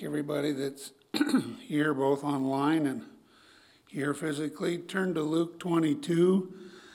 thank everybody that's here, both online and here physically. Turn to Luke 22.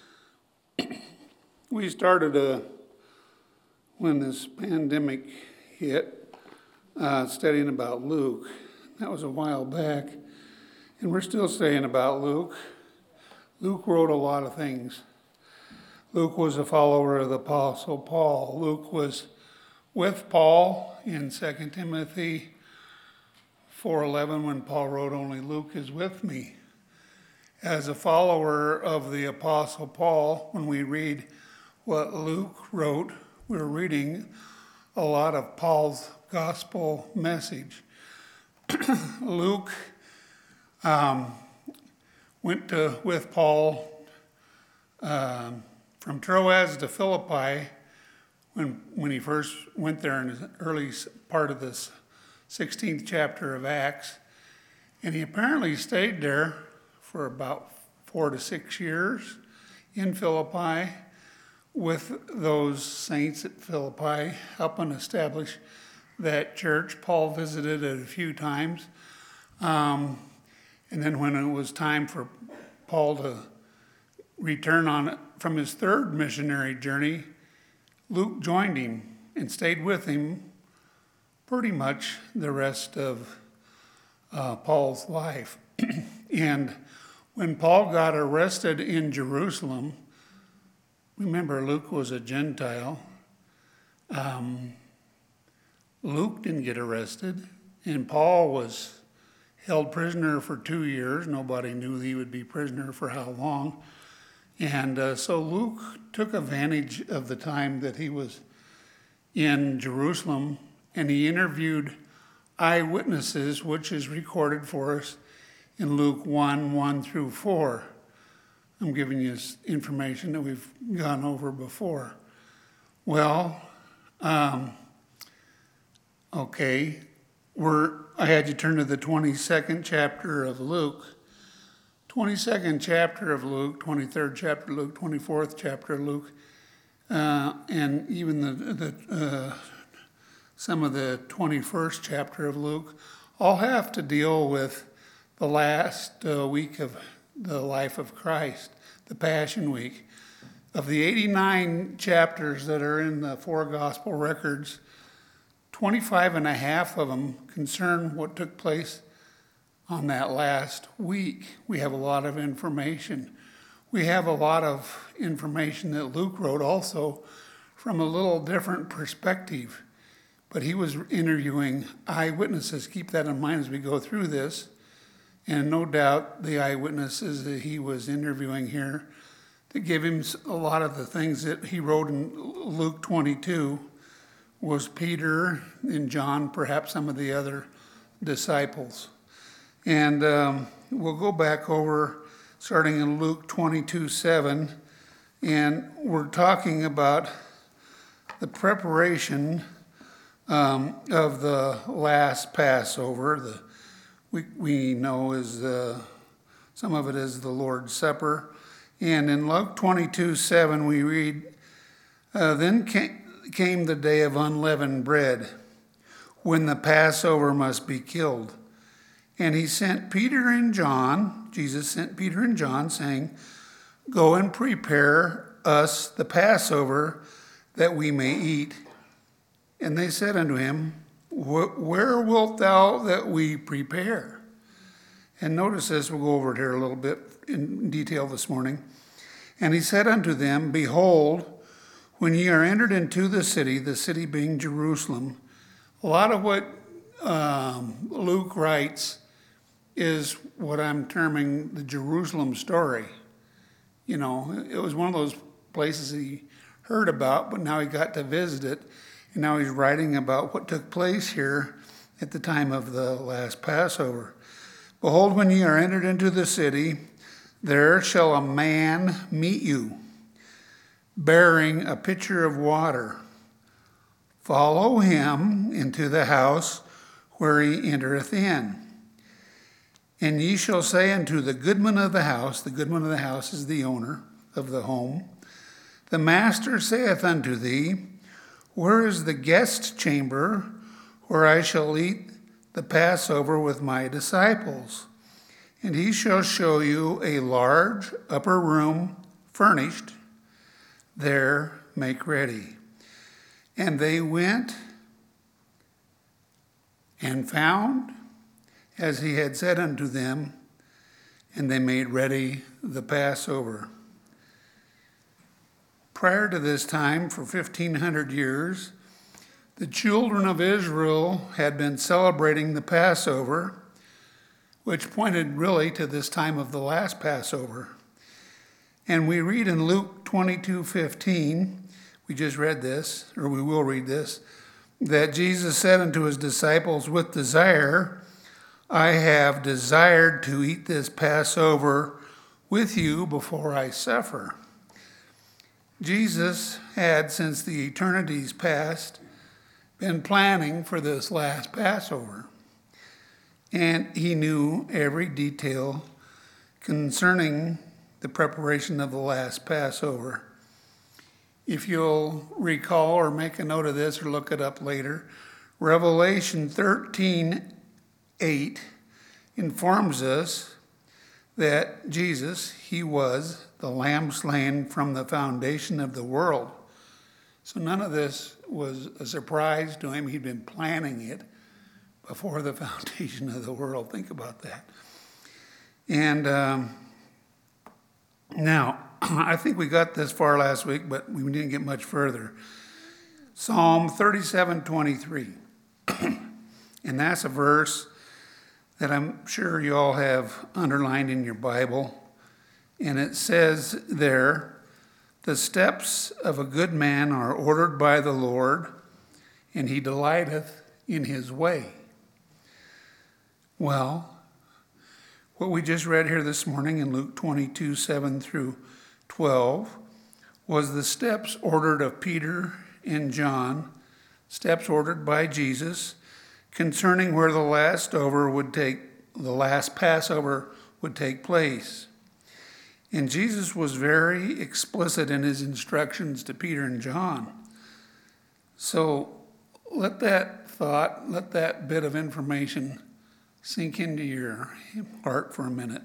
We started when this pandemic hit, studying about Luke. That was a while back, and we're still studying about Luke. Luke wrote a lot of things. Luke was a follower of the Apostle Paul. Luke was with Paul in 2 Timothy 4:11 when Paul wrote, "Only Luke is with me." As a follower of the Apostle Paul, when we read what Luke wrote, we're reading a lot of Paul's gospel message. Luke went with Paul from Troas to Philippi when he first went there in the early part of this 16th chapter of Acts. And he apparently stayed there for about 4 to 6 years in Philippi with those saints at Philippi, helping establish that church. Paul visited it a few times. And then when it was time for Paul to return from his third missionary journey, Luke joined him and stayed with him pretty much the rest of Paul's life. And when Paul got arrested in Jerusalem, remember Luke was a Gentile. Luke didn't get arrested, and Paul was held prisoner for 2 years. Nobody knew he would be prisoner for how long. And so Luke took advantage of the time that he was in Jerusalem, and he interviewed eyewitnesses, which is recorded for us in Luke 1 through 4. I'm giving you information that we've gone over before. Well, okay, I had you turn to the 22nd chapter of Luke. 22nd chapter of Luke, 23rd chapter of Luke, 24th chapter of Luke, and even some of the 21st chapter of Luke all have to deal with the last week of the life of Christ, the Passion Week. Of the 89 chapters that are in the 4 gospel records, 25 and a half of them concern what took place on that last week. We have a lot of information. We have a lot of information that Luke wrote also from a little different perspective. But he was interviewing eyewitnesses. Keep that in mind as we go through this. And no doubt the eyewitnesses that he was interviewing here to give him a lot of the things that he wrote in Luke 22 was Peter and John, perhaps some of the other disciples. And we'll go back over starting in Luke 22:7, and we're talking about the preparation of the last Passover. We know is some of it is the Lord's Supper. And in Luke 22:7 we read, Then came the day of unleavened bread, when the Passover must be killed. And he sent Peter and John, Jesus sent Peter and John, saying, Go and prepare us the Passover, that we may eat. And they said unto him, Where wilt thou that we prepare? And notice this, we'll go over it here a little bit in detail this morning. And he said unto them, Behold, when ye are entered into the city being Jerusalem. A lot of what Luke writes is what I'm terming the Jerusalem story. You know, it was one of those places he heard about, but now he got to visit it. And now he's writing about what took place here at the time of the last Passover. Behold, when ye are entered into the city, there shall a man meet you, bearing a pitcher of water. Follow him into the house where he entereth in. And ye shall say unto the goodman of the house is the owner of the home, The master saith unto thee, Where is the guest chamber where I shall eat the Passover with my disciples. And he shall show you a large upper room furnished. There make ready. And they went and found as he had said unto them, and they made ready the Passover. Prior to this time, for 1,500 years, the children of Israel had been celebrating the Passover, which pointed really to this time of the last Passover. And we read in Luke 22:15, we just read this, or we will read this, that Jesus said unto his disciples, with desire, I have desired to eat this Passover with you before I suffer. Jesus had, since the eternities past, been planning for this last Passover. And he knew every detail concerning the preparation of the last Passover. If you'll recall or make a note of this or look it up later, Revelation 13:8 informs us that Jesus, he was the Lamb slain from the foundation of the world. So none of this was a surprise to him. He'd been planning it before the foundation of the world. Think about that. And now, I think we got this far last week, but we didn't get much further. Psalm 37:23. And that's a verse that I'm sure you all have underlined in your Bible. And it says there, the steps of a good man are ordered by the Lord, and he delighteth in his way. Well, what we just read here this morning in Luke 22:7 through 12 was the steps ordered of Peter and John, steps ordered by Jesus concerning where the last Passover would take place. And Jesus was very explicit in his instructions to Peter and John. So let that thought, let that bit of information sink into your heart for a minute.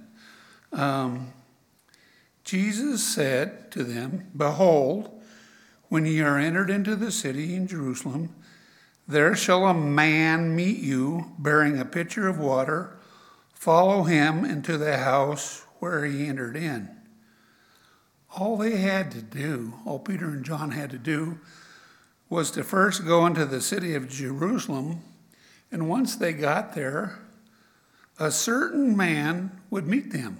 Jesus said to them, behold, when ye are entered into the city in Jerusalem, there shall a man meet you bearing a pitcher of water. Follow him into the house where he entered in. All they had to do, all Peter and John had to do, was to first go into the city of Jerusalem, and once they got there, a certain man would meet them.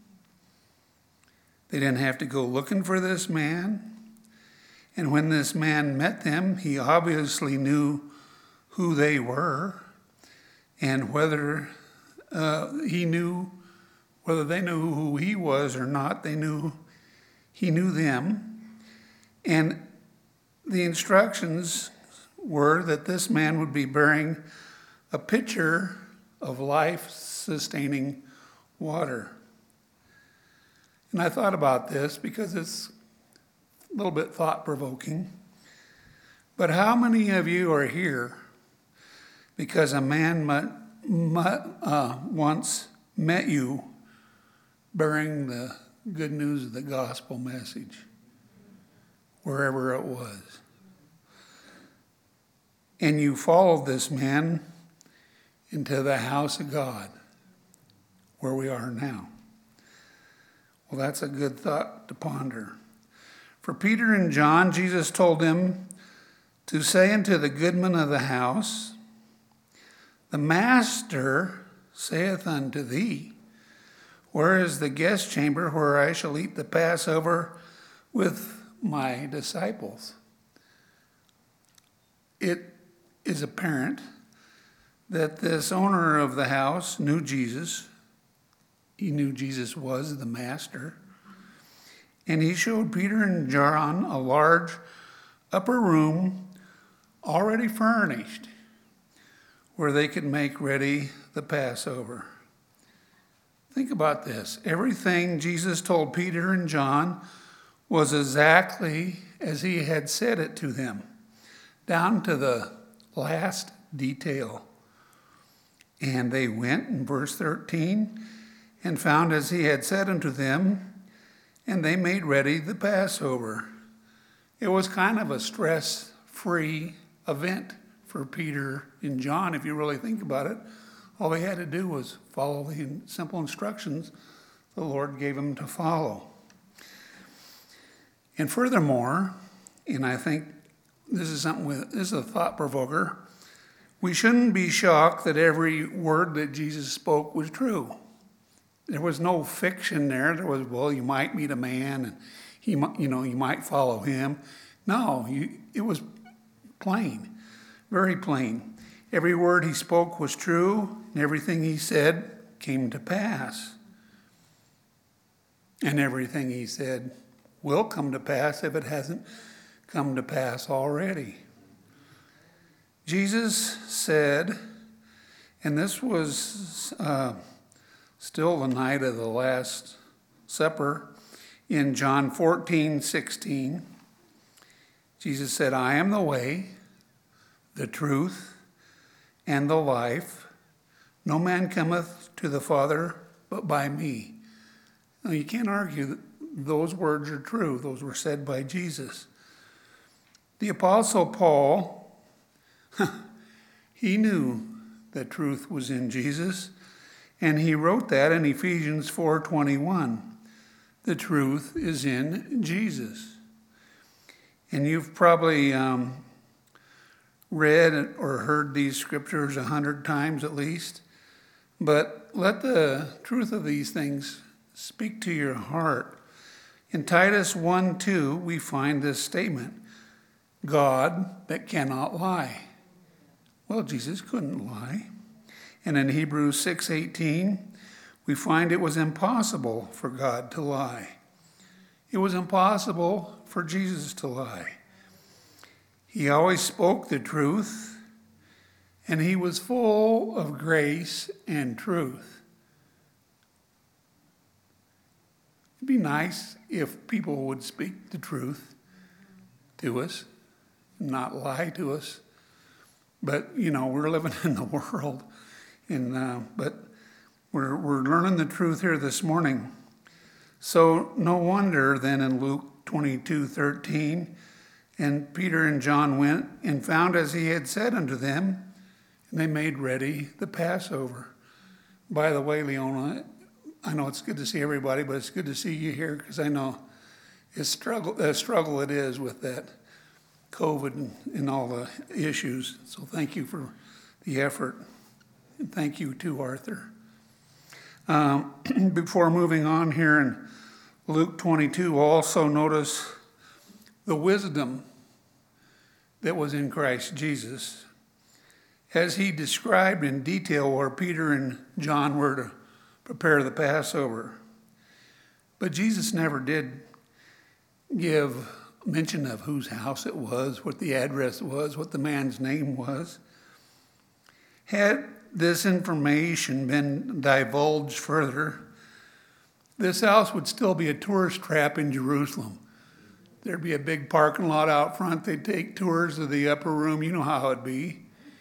They didn't have to go looking for this man. And when this man met them, he obviously knew who they were and whether they knew who he was or not. He knew them. And the instructions were that this man would be bearing a pitcher of life-sustaining water. And I thought about this because it's a little bit thought-provoking. But how many of you are here because a man once met you bearing the good news of the gospel message, wherever it was? And you followed this man into the house of God, where we are now. Well, that's a good thought to ponder. For Peter and John, Jesus told them to say unto the goodman of the house, the master saith unto thee, where is the guest chamber where I shall eat the Passover with my disciples? It is apparent that this owner of the house knew Jesus. He knew Jesus was the master. And he showed Peter and John a large upper room already furnished where they could make ready the Passover. Think about this. Everything Jesus told Peter and John was exactly as he had said it to them, down to the last detail. And they went, in verse 13, and found as he had said unto them, and they made ready the Passover. It was kind of a stress-free event for Peter and John, if you really think about it. All they had to do was follow the simple instructions the Lord gave them to follow. And furthermore, and I think this is a thought provoker, we shouldn't be shocked that every word that Jesus spoke was true. There was no fiction there. There was, well, you might meet a man and you might follow him. No, it was plain, very plain. Every word he spoke was true, and everything he said came to pass. And everything he said will come to pass if it hasn't come to pass already. Jesus said, and this was still the night of the Last Supper, in John 14:16, Jesus said, I am the way, the truth, and the life. No man cometh to the Father but by me. Now, you can't argue that those words are true. Those were said by Jesus. The Apostle Paul, he knew that truth was in Jesus, and he wrote that in Ephesians 4:21. The truth is in Jesus. And you've probably read or heard these scriptures 100 times at least, but let the truth of these things speak to your heart. In Titus 1:2, we find this statement, God that cannot lie. Well, Jesus couldn't lie. And in Hebrews 6:18, we find it was impossible for God to lie. It was impossible for Jesus to lie. He always spoke the truth, and he was full of grace and truth. It'd be nice if people would speak the truth to us, not lie to us. But, we're living in the world, but we're learning the truth here this morning. So no wonder then in Luke 22:13, and Peter and John went and found as he had said unto them, and they made ready the Passover. By the way, Leona, I know it's good to see everybody, but it's good to see you here because I know a struggle it is with that COVID and all the issues. So thank you for the effort. And thank you too, Arthur. Before moving on here in Luke 22, also notice the wisdom that was in Christ Jesus as he described in detail where Peter and John were to prepare the Passover. But Jesus never did give mention of whose house it was, what the address was, what the man's name was. Had this information been divulged further, this house would still be a tourist trap in Jerusalem. There'd be a big parking lot out front. They'd take tours of the upper room. You know how it'd be,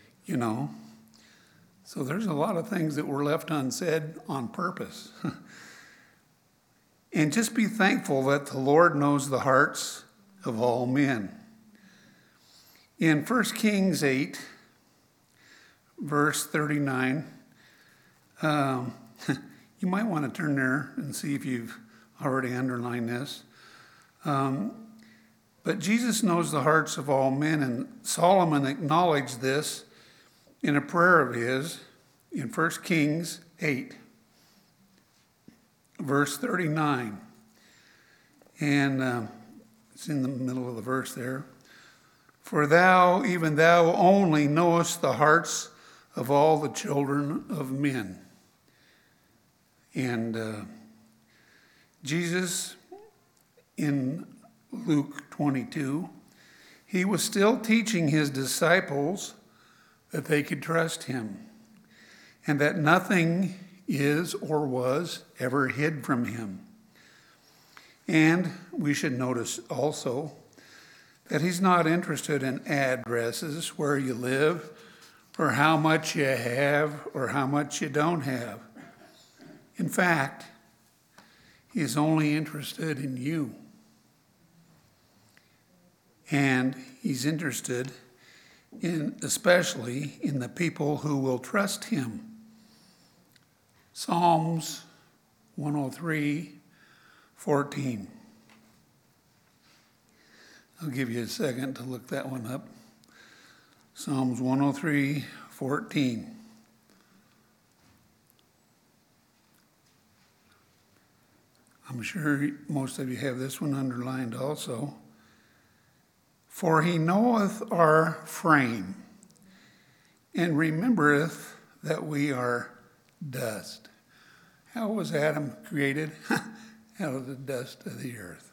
So there's a lot of things that were left unsaid on purpose. And just be thankful that the Lord knows the hearts of all men. In 1 Kings 8, verse 39, you might want to turn there and see if you've already underlined this. But Jesus knows the hearts of all men, and Solomon acknowledged this in a prayer of his in 1 Kings 8, verse 39. And it's in the middle of the verse there. For thou, even thou only, knowest the hearts of all the children of men. And Jesus, in Luke 22, he was still teaching his disciples that they could trust him and that nothing is or was ever hid from him. And we should notice also that he's not interested in addresses, where you live, or how much you have or how much you don't have. In fact, he is only interested in you. And he's interested especially in the people who will trust him. Psalms 103:14. I'll give you a second to look that one up. Psalms 103:14. I'm sure most of you have this one underlined also. For he knoweth our frame, and remembereth that we are dust. How was Adam created? Out of the dust of the earth.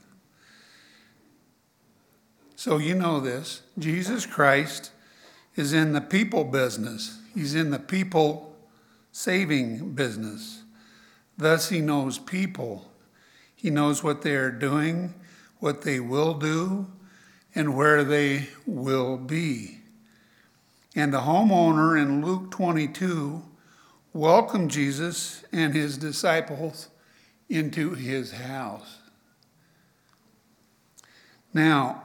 So you know this. Jesus Christ is in the people business. He's in the people saving business. Thus he knows people. He knows what they are doing, what they will do, and where they will be. And the homeowner in Luke 22 welcomed Jesus and his disciples into his house. Now,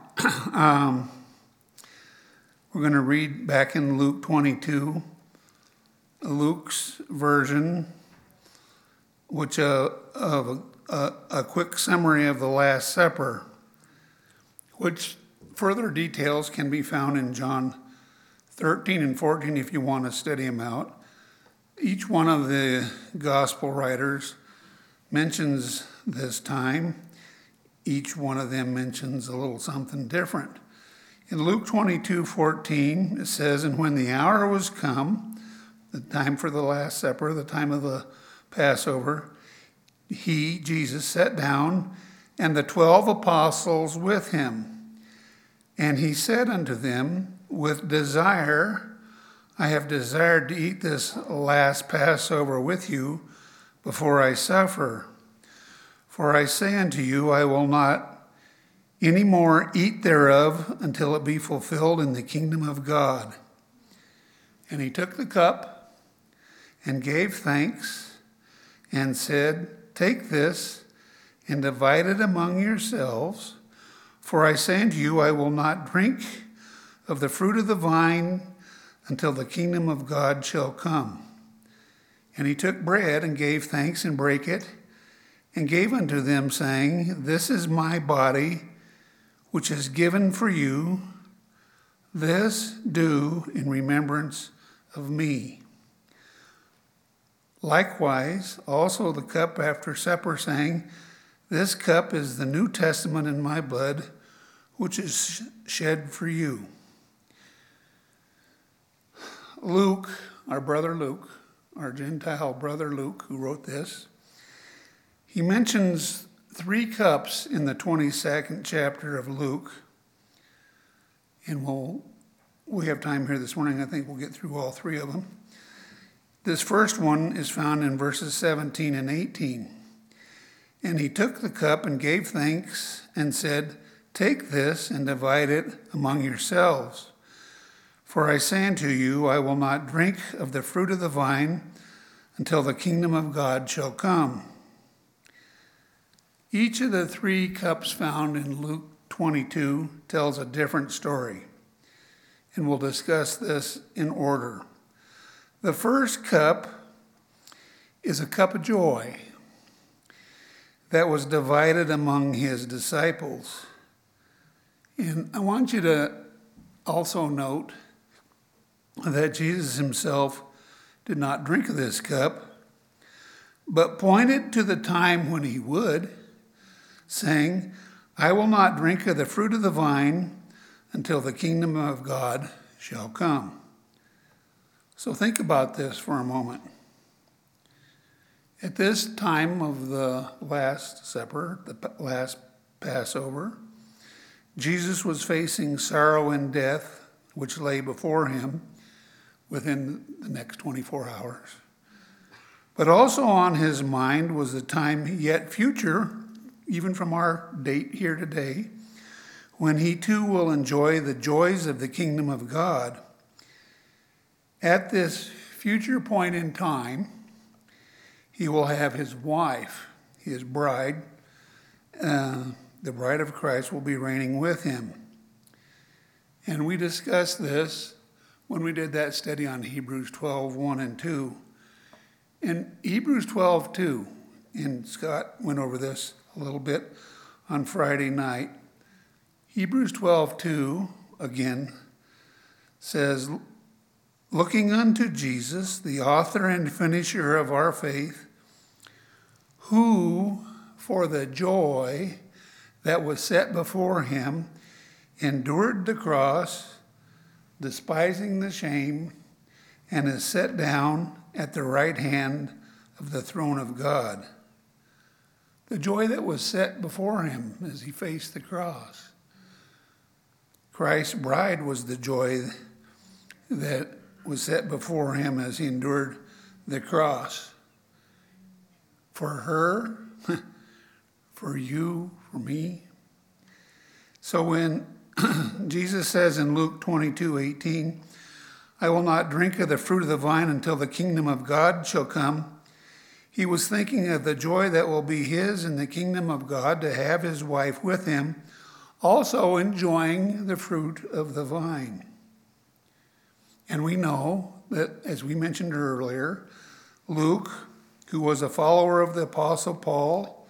we're going to read back in Luke 22, Luke's version, which of a quick summary of the Last Supper, which further details can be found in John 13 and 14 if you want to study them out. Each one of the gospel writers mentions this time. Each one of them mentions a little something different. In Luke 22:14, it says, "And when the hour was come," the time for the Last Supper, the time of the Passover, he, Jesus, sat down, and the 12 apostles with him. And he said unto them, With desire, I have desired to eat this last Passover with you before I suffer. For I say unto you, I will not any more eat thereof until it be fulfilled in the kingdom of God. And he took the cup and gave thanks and said, Take this and divide it among yourselves. For I say unto you, I will not drink of the fruit of the vine until the kingdom of God shall come. And he took bread and gave thanks and brake it, and gave unto them, saying, This is my body, which is given for you. This do in remembrance of me. Likewise, also the cup after supper, saying, This cup is the New Testament in my blood, which is shed for you. Luke, our brother Luke, our Gentile brother Luke, who wrote this, he mentions 3 cups in the 22nd chapter of Luke. And we have time here this morning. I think we'll get through all 3 of them. This first one is found in verses 17 and 18. And he took the cup and gave thanks and said, Take this and divide it among yourselves. For I say unto you, I will not drink of the fruit of the vine until the kingdom of God shall come. Each of the 3 cups found in Luke 22 tells a different story, and we'll discuss this in order. The first cup is a cup of joy that was divided among his disciples. And I want you to also note that Jesus himself did not drink of this cup, but pointed to the time when he would, saying, I will not drink of the fruit of the vine until the kingdom of God shall come. So think about this for a moment. At this time of the Last Supper, the last Passover, Jesus was facing sorrow and death, which lay before him within the next 24 hours. But also on his mind was the time yet future, even from our date here today, when he too will enjoy the joys of the kingdom of God. At this future point in time, he will have his wife, his bride, the bride of Christ will be reigning with him. And we discussed this when we did that study on Hebrews 12, 1 and 2. In Hebrews 12, 2, and Scott went over this a little bit on Friday night. Hebrews 12, 2, again, says, looking unto Jesus, the author and finisher of our faith, who, for the joy that was set before him, endured the cross, despising the shame, and is set down at the right hand of the throne of God. The joy that was set before him as he faced the cross. Christ's bride was the joy that was set before him as he endured the cross. For her, for you, for me. So when Jesus says in Luke 22:18, I will not drink of the fruit of the vine until the kingdom of God shall come, he was thinking of the joy that will be his in the kingdom of God to have his wife with him, also enjoying the fruit of the vine. And we know that, as we mentioned earlier, Luke, who was a follower of the Apostle Paul,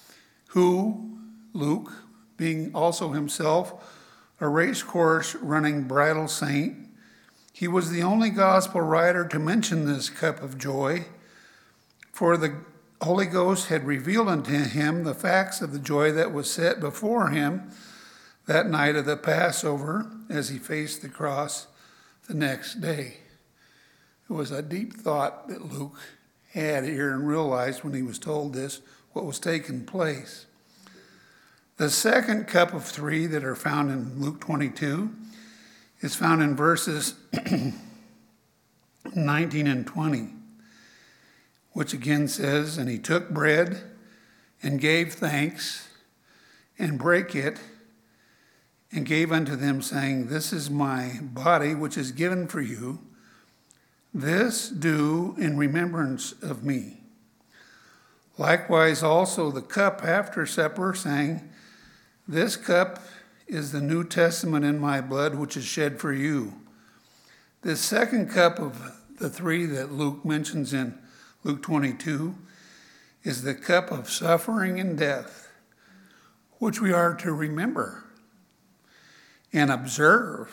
Luke, being also himself a racecourse running bridal saint, he was the only gospel writer to mention this cup of joy, for the Holy Ghost had revealed unto him the facts of the joy that was set before him that night of the Passover as he faced the cross the next day. It was a deep thought that Luke had here and realized when he was told this, what was taking place. The second cup of three that are found in Luke 22 is found in verses 19 and 20, which again says, and he took bread and gave thanks and brake it and gave unto them, saying, this is my body which is given for you. This do in remembrance of me. Likewise also the cup after supper, saying, this cup is the New Testament in my blood, which is shed for you. This second cup of the three that Luke mentions in Luke 22 is the cup of suffering and death, which we are to remember and observe.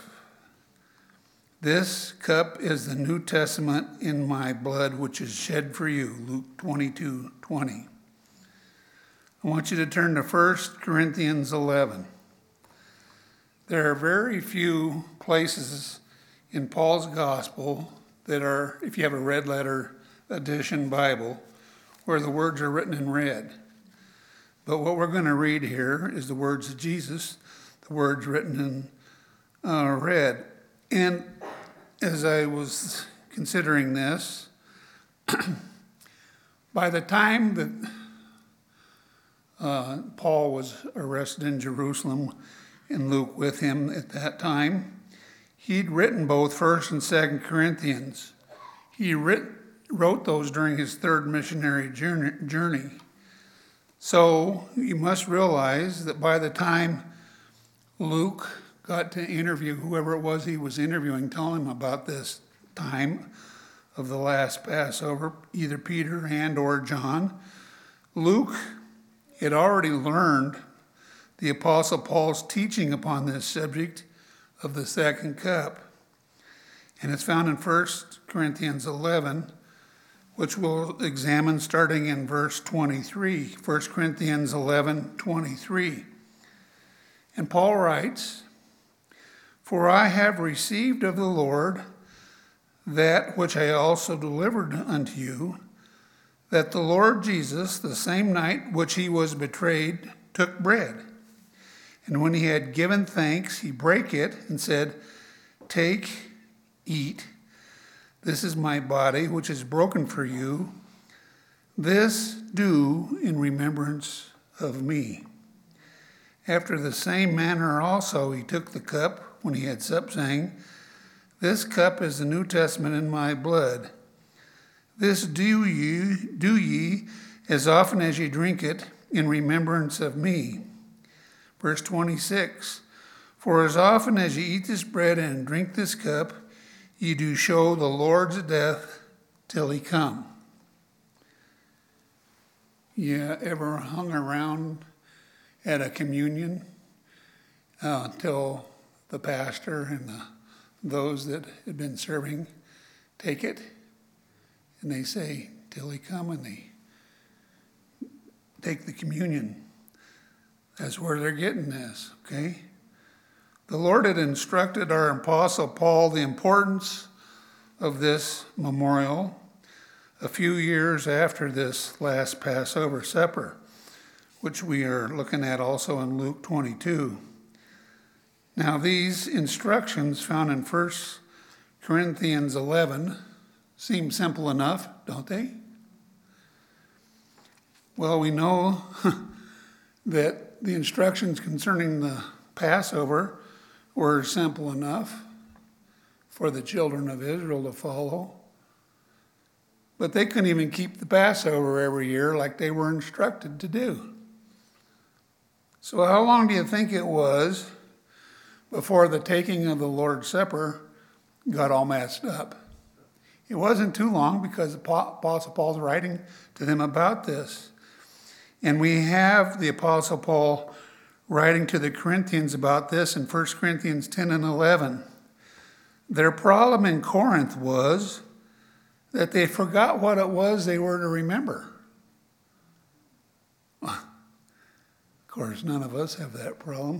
This cup is the New Testament in my blood, which is shed for you, Luke 22:20. I want you to turn to 1 Corinthians 11. There are very few places in Paul's gospel that are, if you have a red letter edition Bible, where the words are written in red. But what we're going to read here is the words of Jesus, the words written in red. And as I was considering this, by the time that Paul was arrested in Jerusalem, and Luke with him at that time, he'd written both 1st and 2nd Corinthians. He wrote those during his third missionary journey. So you must realize that by the time Luke got to interview whoever it was he was interviewing, telling him about this time of the last Passover, either Peter and or John, Luke had already learned the Apostle Paul's teaching upon this subject of the second cup. And it's found in 1 Corinthians 11, which we'll examine starting in verse 23. 1 Corinthians 11:23. And Paul writes, for I have received of the Lord that which I also delivered unto you, that the Lord Jesus, the same night which he was betrayed, took bread. And when he had given thanks, he brake it and said, take, eat. This is my body, which is broken for you. This do in remembrance of me. After the same manner also he took the cup when he had supped, saying, This cup is the New Testament in my blood. This do ye as often as ye drink it in remembrance of me. Verse 26, for as often as ye eat this bread and drink this cup, ye do show the Lord's death till he come. You ever hung around at a communion until the pastor and those that had been serving take it, and they say, till he come, and they take the communion. That's where they're getting this, okay? The Lord had instructed our Apostle Paul the importance of this memorial a few years after this last Passover supper, which we are looking at also in Luke 22. Now, these instructions found in 1 Corinthians 11 seem simple enough, don't they? Well, we know that the instructions concerning the Passover were simple enough for the children of Israel to follow. But they couldn't even keep the Passover every year like they were instructed to do. So how long do you think it was before the taking of the Lord's Supper got all messed up? It wasn't too long, because the Apostle Paul's writing to them about this. And we have the Apostle Paul writing to the Corinthians about this in 1 Corinthians 10 and 11. Their problem in Corinth was that they forgot what it was they were to remember. Of course, none of us have that problem.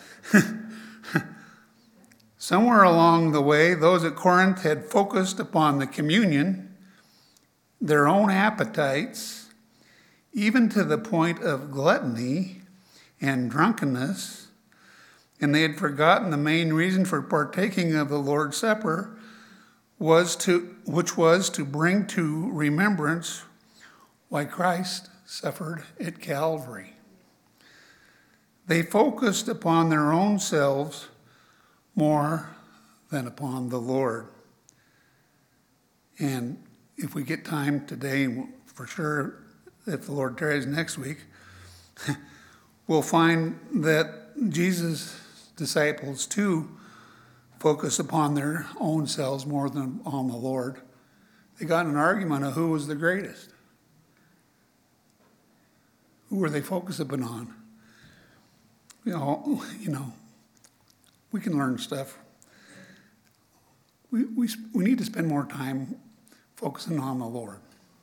Somewhere along the way, those at Corinth had focused upon the communion, their own appetites, even to the point of gluttony and drunkenness, and they had forgotten the main reason for partaking of the Lord's Supper, which was to bring to remembrance why Christ suffered at Calvary. They focused upon their own selves more than upon the Lord. And if we get time today, for sure, if the Lord tarries next week, we'll find that Jesus' disciples too focus upon their own selves more than on the Lord. They got in an argument of who was the greatest. Who were they focusing on? You know, we can learn stuff. We need to spend more time focusing on the Lord.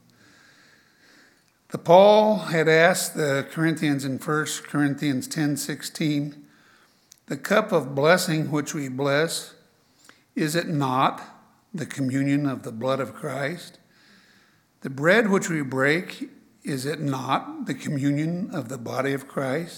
Paul had asked the Corinthians in 1 Corinthians 10:16, the cup of blessing which we bless, is it not the communion of the blood of Christ? The bread which we break, is it not the communion of the body of Christ?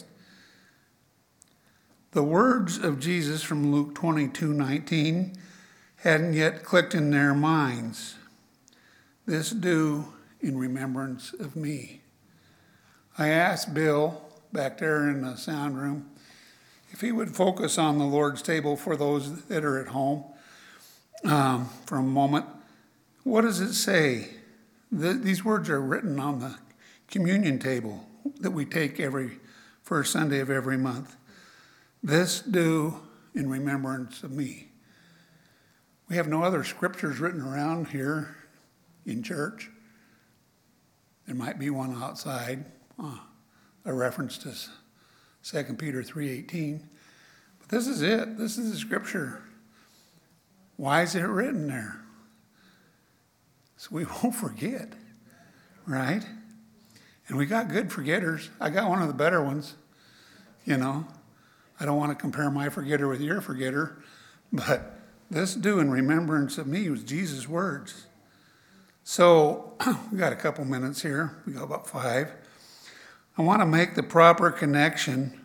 The words of Jesus from Luke 22:19 hadn't yet clicked in their minds. This do in remembrance of me. I asked Bill back there in the sound room if he would focus on the Lord's table for those that are at home for a moment. What does it say? These words are written on the communion table that we take every first Sunday of every month. This do in remembrance of me. We have no other scriptures written around here in church. There might be one outside, a reference to 2 Peter 3:18. But this is it. This is the scripture. Why is it written there? So we won't forget, right? And we got good forgetters. I got one of the better ones, you know. I don't want to compare my forgetter with your forgetter, but this do in remembrance of me was Jesus' words. So we got a couple minutes here. We got about 5. I want to make the proper connection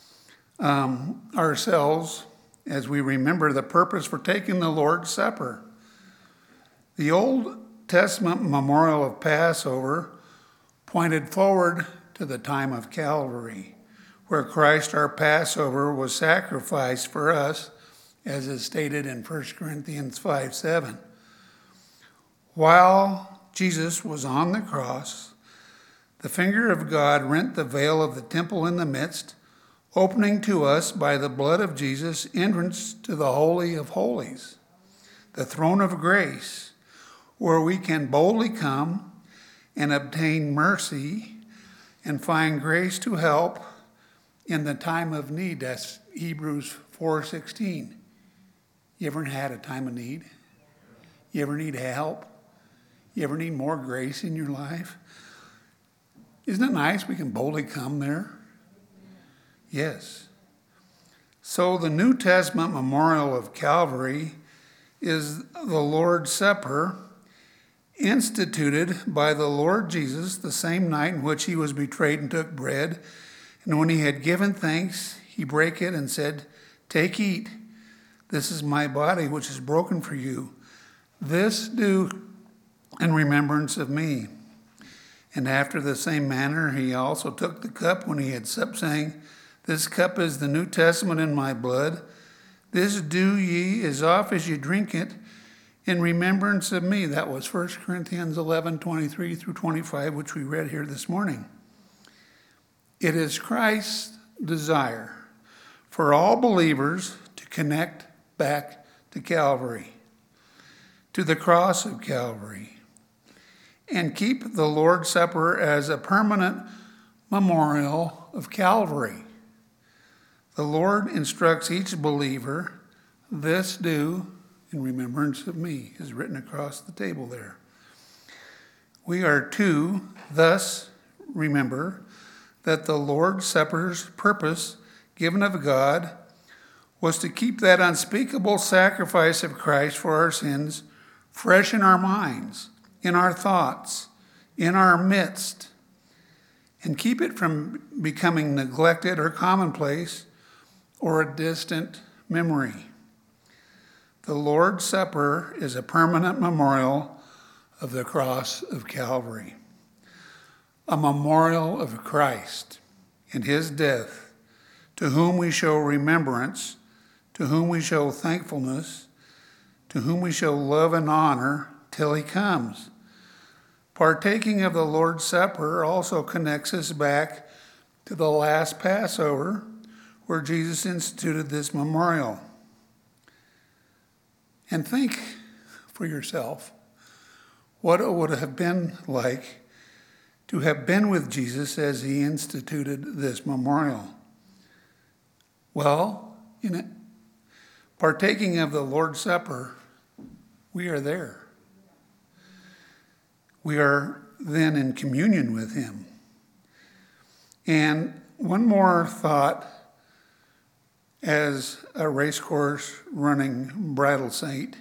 ourselves as we remember the purpose for taking the Lord's Supper. The Old Testament memorial of Passover pointed forward to the time of Calvary, where Christ, our Passover, was sacrificed for us as is stated in 1 Corinthians 5:7. While Jesus was on the cross, the finger of God rent the veil of the temple in the midst, opening to us by the blood of Jesus entrance to the Holy of Holies, the throne of grace, where we can boldly come and obtain mercy and find grace to help in the time of need. That's Hebrews 4:16. You ever had a time of need? You ever need help? You ever need more grace in your life? Isn't it nice we can boldly come there? Yes. So the New Testament memorial of Calvary is the Lord's Supper, instituted by the Lord Jesus the same night in which he was betrayed and took bread. And when he had given thanks, he brake it and said, "Take, eat. This is my body, which is broken for you. This do in remembrance of me." And after the same manner, he also took the cup when he had supped, saying, "This cup is the New Testament in my blood. This do ye as oft as you drink it in remembrance of me." That was 1 Corinthians 11:23 through 25, which we read here this morning. It is Christ's desire for all believers to connect back to Calvary, to the cross of Calvary, and keep the Lord's Supper as a permanent memorial of Calvary. The Lord instructs each believer, "This do in remembrance of me," is written across the table there. We are to thus remember that the Lord's Supper's purpose, given of God, was to keep that unspeakable sacrifice of Christ for our sins fresh in our minds, in our thoughts, in our midst, and keep it from becoming neglected or commonplace or a distant memory. The Lord's Supper is a permanent memorial of the cross of Calvary, a memorial of Christ and his death, to whom we show remembrance, to whom we show thankfulness, to whom we show love and honor till he comes. Partaking of the Lord's Supper also connects us back to the last Passover, where Jesus instituted this memorial. And think for yourself what it would have been like to have been with Jesus as he instituted this memorial. Well, partaking of the Lord's Supper, we are there. We are then in communion with him. And one more thought as a racecourse running bridle saint.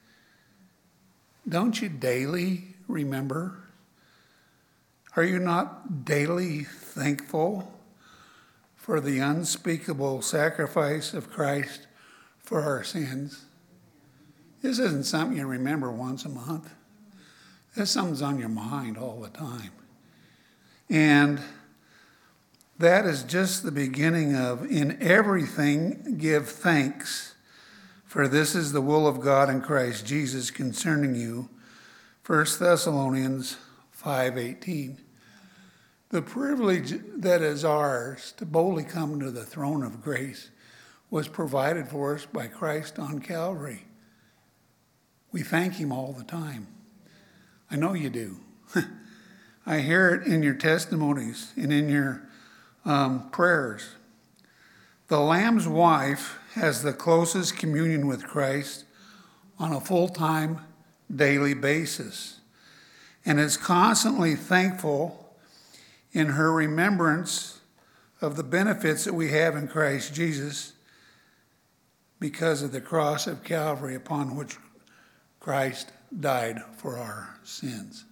Don't you daily remember? Are you not daily thankful for the unspeakable sacrifice of Christ for our sins? This isn't something you remember once a month. This is something that's on your mind all the time. And that is just the beginning of, "In everything give thanks, for this is the will of God in Christ Jesus concerning you." 1 Thessalonians 5:18. The privilege that is ours to boldly come to the throne of grace was provided for us by Christ on Calvary. We thank him all the time. I know you do. I hear it in your testimonies and in your prayers. The Lamb's wife has the closest communion with Christ on a full-time, daily basis, and is constantly thankful in her remembrance of the benefits that we have in Christ Jesus because of the cross of Calvary upon which Christ died for our sins.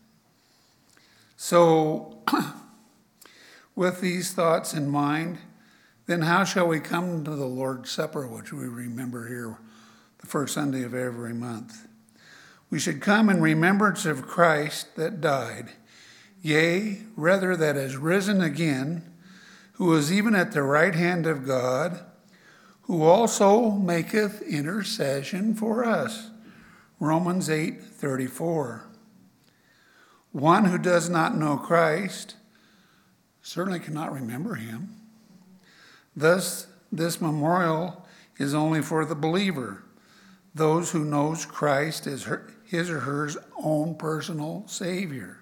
So, with these thoughts in mind, then how shall we come to the Lord's Supper, which we remember here the first Sunday of every month? We should come in remembrance of Christ that died, yea, rather that is risen again, who is even at the right hand of God, who also maketh intercession for us. Romans 8:34. One who does not know Christ certainly cannot remember him. Thus, this memorial is only for the believer, those who knows Christ as his or her own personal Savior.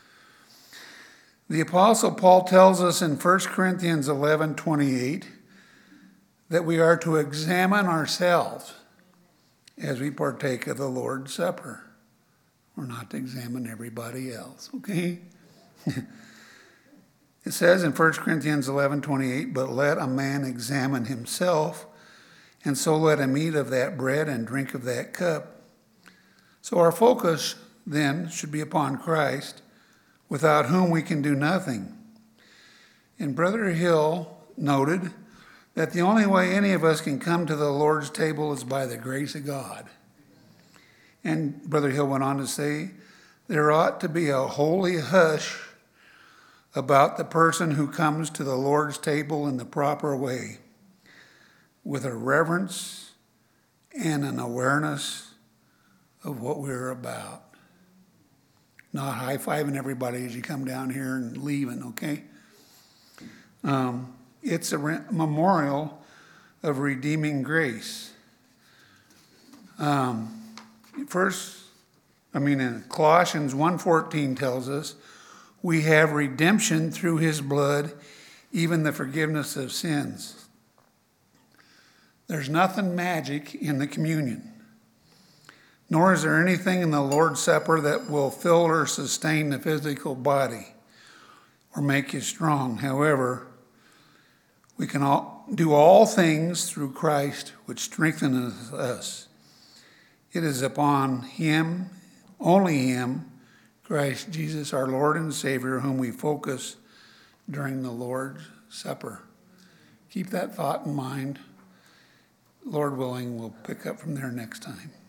The Apostle Paul tells us in 1 Corinthians 11:28 that we are to examine ourselves as we partake of the Lord's Supper. We're not to examine everybody else, okay? It says in 1 Corinthians 11:28, but let a man examine himself, and so let him eat of that bread and drink of that cup. So our focus then should be upon Christ, without whom we can do nothing. And Brother Hill noted that the only way any of us can come to the Lord's table is by the grace of God. And Brother Hill went on to say, there ought to be a holy hush about the person who comes to the Lord's table in the proper way, with a reverence and an awareness of what we're about. Not high-fiving everybody as you come down here and leaving, okay? It's a memorial of redeeming grace. In Colossians 1:14 tells us, we have redemption through his blood, even the forgiveness of sins. There's nothing magic in the communion, nor is there anything in the Lord's Supper that will fill or sustain the physical body or make you strong. However, we can do all things through Christ, which strengtheneth us. It is upon him, only him, Christ Jesus, our Lord and Savior, whom we focus during the Lord's Supper. Keep that thought in mind. Lord willing, we'll pick up from there next time.